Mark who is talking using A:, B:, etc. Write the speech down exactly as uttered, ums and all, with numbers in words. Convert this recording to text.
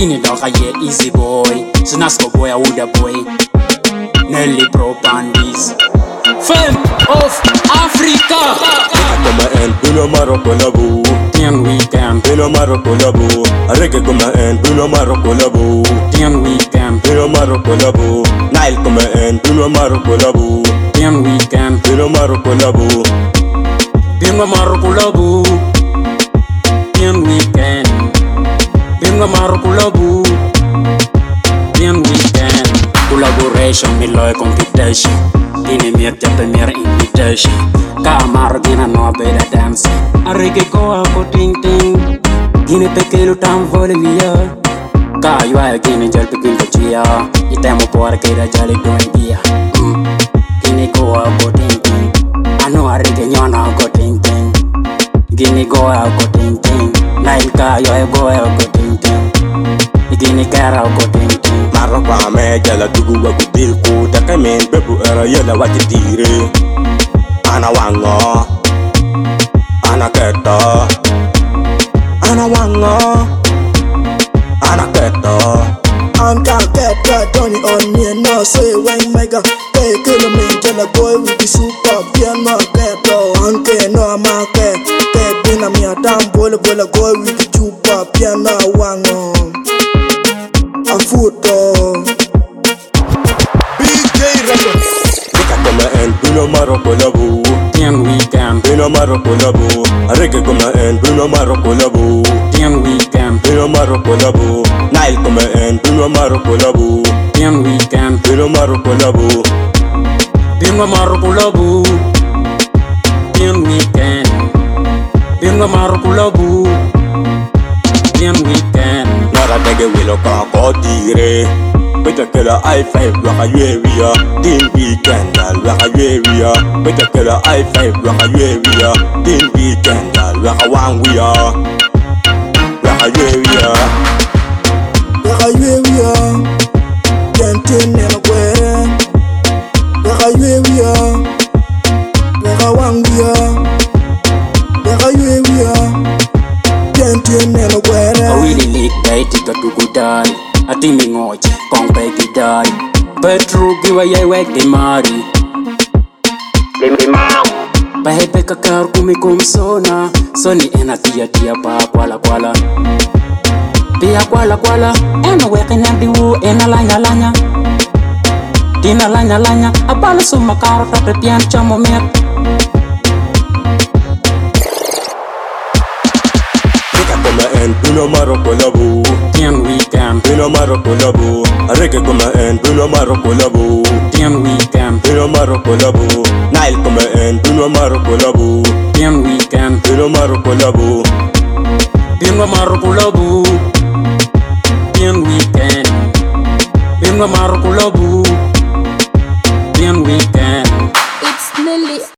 A: Bini dog a yeah easy boy. Snasko boy a woulda boy. Nelly Pro Pandis. Femme of Africa.
B: Como en Bruno Marocco labo.
A: Tian weekend.
B: Bruno Marocco labo. Reggae como en Bruno Marocco labo.
A: Tian weekend.
B: Bruno Marocco labo. Nile como en Bruno Marocco labo.
A: Tian weekend.
B: Bruno Marocco labo.
A: Bruno Marocco labo. Tian weekend. Bruno Marocco labo. Tian weekend. Collaboration me loy competition. Gini miet ja premier invitation. Kamar gina no better dance. Arege ko ako ting ting. Gini pekelu tam vole via. Ka yua gini jal pepin ko chia. Itemo por ke da jali doing dia. Gini ko ako ting ting. Ano arege nyona ako ting ting. Gini go ako ting ting. Nine ka yua go ako ting ting. Gini kara ako ting ting.
B: Marocco ame jala dugu wa gudil ku takamen bebu era yela wati dire. Ana wango, ana keto, ana wango, ana keto.
C: I'm gonna get that Johnny on me and now say when mega hey kill me tell a boy with the super piano no get on ke no ma ke ke bina mi atam bola bola go with the super piano wango a photo B J Records.
B: Como en Bruno Marocco labo.
A: Tian weekend.
B: Bruno Marocco labo. Reggae como en Bruno Marocco labo.
A: Tian weekend.
B: Bruno Marocco labo. Nile como en Bruno Marocco labo.
A: Tian weekend.
B: Bruno Marocco labo.
A: Bruno Marocco labo. Tian weekend. Bruno Marocco labo. Tian weekend.
B: Nara dege wilo ka ko dire. Beta kela I five waka yeria. Team weekend al waka yeria. Beta kela I five waka yeria. Team weekend al waka one we are. Waka yeria.
C: Waka yeria. Kentin nena kwe. Waka yeria. Waka wangia. Waka yeria. Kentin nena kwe.
A: I really lick day tika tukudai. Ati mingoji kong pegi dai. Petru giwa yai wek di mari. Limbi mau. Pahepe kakar kumi kumsona. Soni ena tia tia pa kwala kwala. Pia kwala kwala. Ena weke nandi wu ena lanya lanya. Tina lanya lanya. Abala suma karo tate pian chamo met.
B: Como en Bruno Marocco labo.
A: Tian weekend.
B: Bruno Marocco labo. Reggae como en Bruno Marocco labo.
A: Tian weekend.
B: Bruno Marocco labo. Nile como en Bruno Marocco labo.
A: Tian weekend.
B: Bruno Marocco labo.
A: Bruno Marocco labo. Tian weekend. Bruno Marocco labo.